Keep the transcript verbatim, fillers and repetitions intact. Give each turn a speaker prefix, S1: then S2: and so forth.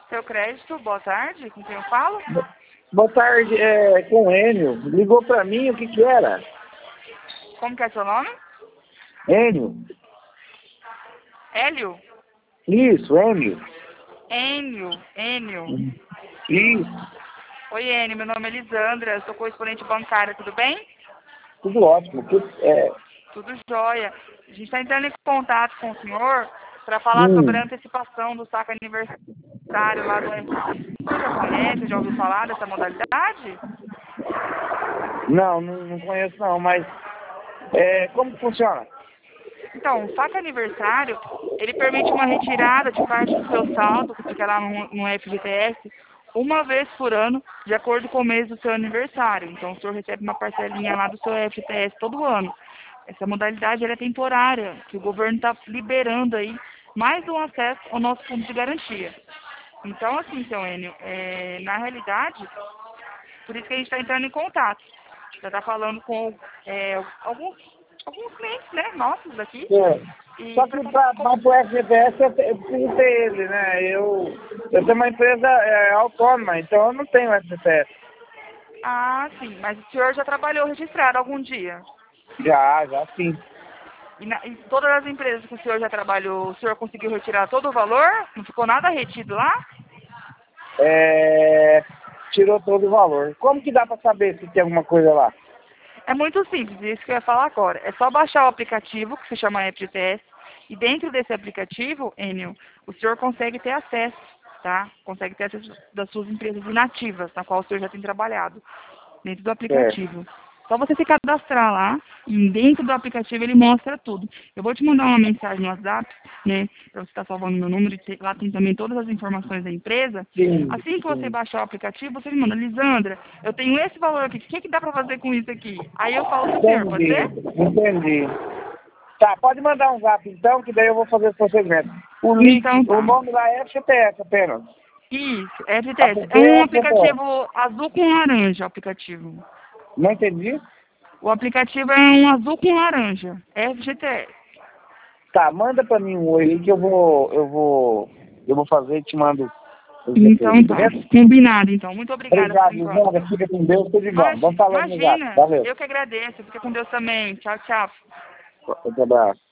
S1: Seu crédito, boa tarde, com quem eu falo?
S2: Boa tarde, é com o Enio. Ligou pra mim, o que que era?
S1: Como que é seu nome?
S2: Enio.
S1: Hélio?
S2: Isso, Enio.
S1: Enio, Enio.
S2: Isso,
S1: Oi, Enio, meu nome é Elisandra, eu sou correspondente bancária, tudo bem?
S2: tudo ótimo. Tudo, é,
S1: Tudo jóia. A gente está entrando em contato com o senhor para falar sobre a
S2: hum,
S1: antecipação do saque aniversário lá do F T S. O senhor já conhece, já ouviu falar dessa modalidade?
S2: não, não, não conheço não, mas é, como que funciona?
S1: Então, o saque aniversário, ele permite uma retirada de parte do seu saldo, que fica lá no, no F G T S, uma vez por ano, de acordo com o mês do seu aniversário. Então, o senhor recebe uma parcelinha lá do seu F G T S todo ano. Essa modalidade ela é temporária, que o governo está liberando aí mais um acesso ao nosso fundo de garantia. Então, assim, seu Enio, é, na realidade, por isso que a gente está entrando em contato. Já está falando com é, alguns, alguns clientes, né, nossos daqui.
S2: É,
S1: E
S2: só
S1: pra
S2: que
S1: saber
S2: para
S1: como...
S2: o F G T S eu, te- eu preciso ter ele, né? Eu, eu tenho uma empresa é, autônoma, então eu não tenho F G T S.
S1: Ah, sim, mas o senhor já trabalhou registrado algum dia?
S2: Já, já sim.
S1: E, na, e todas as empresas que o senhor já trabalhou, o senhor conseguiu retirar todo o valor? Não ficou nada retido lá?
S2: É, tirou todo o valor. Como que dá para saber se tem alguma coisa lá?
S1: É muito simples, isso que eu ia falar agora. É só baixar o aplicativo, que se chama F G T S, e dentro desse aplicativo, Enio, o senhor consegue ter acesso, tá? Consegue ter acesso das suas empresas inativas, na qual o senhor já tem trabalhado, dentro do
S2: Certo.
S1: aplicativo. Só você se cadastrar lá, e dentro do aplicativo ele mostra tudo. Eu vou te mandar uma mensagem no WhatsApp, né, para você estar salvando meu número, e ter- lá tem também todas as informações da empresa.
S2: Sim,
S1: Assim que você
S2: sim.
S1: baixar o aplicativo, você me manda, Lisandra, eu tenho esse valor aqui, o que, que dá para fazer com isso aqui? Aí eu falo pro senhor, pode
S2: Entendi,
S1: ser?
S2: entendi. Tá, pode mandar um zap então, que daí eu vou fazer esse procedimento. O link,
S1: Então
S2: o
S1: tá.
S2: nome lá é F G T S apenas.
S1: Isso, F T S.
S2: App
S1: É um
S2: é F G T S.
S1: aplicativo azul com laranja, o aplicativo.
S2: Não entendi?
S1: O aplicativo é um azul com laranja, F G T S.
S2: Tá, manda pra mim um oi aí que eu vou, eu vou, eu vou fazer e te mando os
S1: Então
S2: depois,
S1: tá,
S2: beleza?
S1: combinado então. Muito obrigada por
S2: Obrigado,
S1: enquanto.
S2: Lisandra. Fica com Deus, tudo de bom. Vamos
S1: Imagi-
S2: falando no zap.
S1: Imagina,
S2: Valeu.
S1: eu que agradeço. Fica com Deus também. Tchau, tchau.
S2: Outro abraço.